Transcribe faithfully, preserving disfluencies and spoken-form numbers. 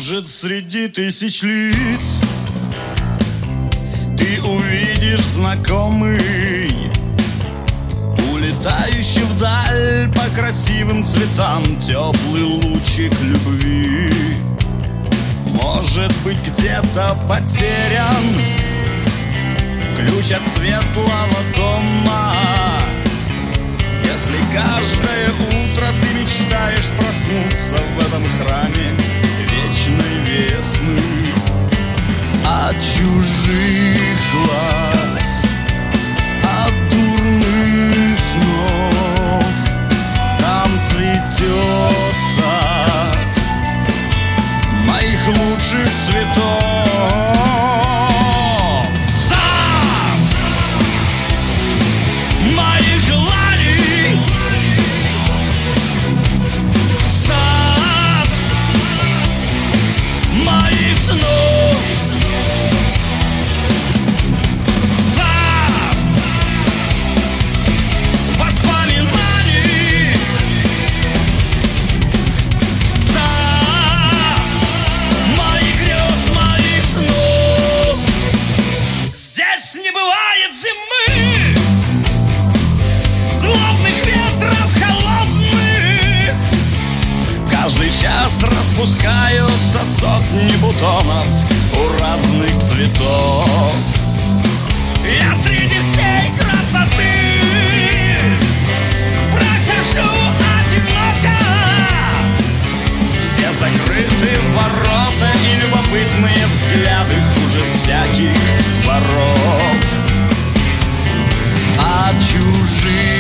Может, среди тысяч лиц ты увидишь знакомый, улетающий вдаль по красивым цветам теплый лучик любви. Может быть, где-то потерян ключ от светлого дома. Если каждое утро ты мечтаешь проснуться в этом храме вечной весны, от чужих глаз, от дурных снов, там цветет сад моих лучших цветов. Сад моих желаний, сад моих снов, сад воспоминаний, сад моих грез, моих снов. Здесь не бывает зимы, злобных ветров холодных. Каждый час распускаются сотни бутонов у разных цветов. Я среди всей красоты прохожу одиноко. Все закрыты ворота и любопытные взгляды хуже всяких воров. От чужих